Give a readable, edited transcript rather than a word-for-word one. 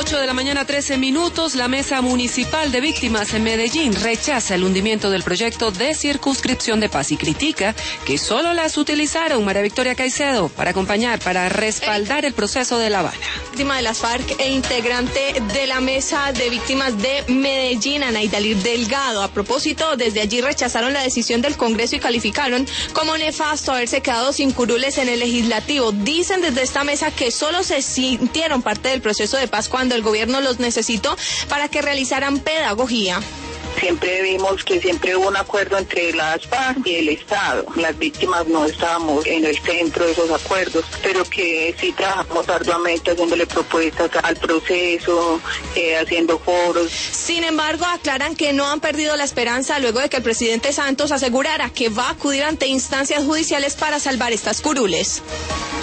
8 de la mañana, 13 minutos, la Mesa Municipal de Víctimas en Medellín rechaza el hundimiento del proyecto de circunscripción de paz y critica que solo las utilizaron, María Victoria Caicedo, para respaldar el proceso de La Habana. Víctima de las FARC e integrante de la Mesa de Víctimas de Medellín, Ana Idalir Delgado. A propósito, desde allí rechazaron la decisión del Congreso y calificaron como nefasto haberse quedado sin curules en el legislativo. Dicen desde esta mesa que solo se sintieron parte del proceso de paz cuando el gobierno los necesitó para que realizaran pedagogía. Siempre vimos que siempre hubo un acuerdo entre las FARC y el Estado. Las víctimas no estábamos en el centro de esos acuerdos, pero que sí trabajamos arduamente haciéndole propuestas al proceso, haciendo foros. Sin embargo, aclaran que no han perdido la esperanza luego de que el presidente Santos asegurara que va a acudir ante instancias judiciales para salvar estas curules.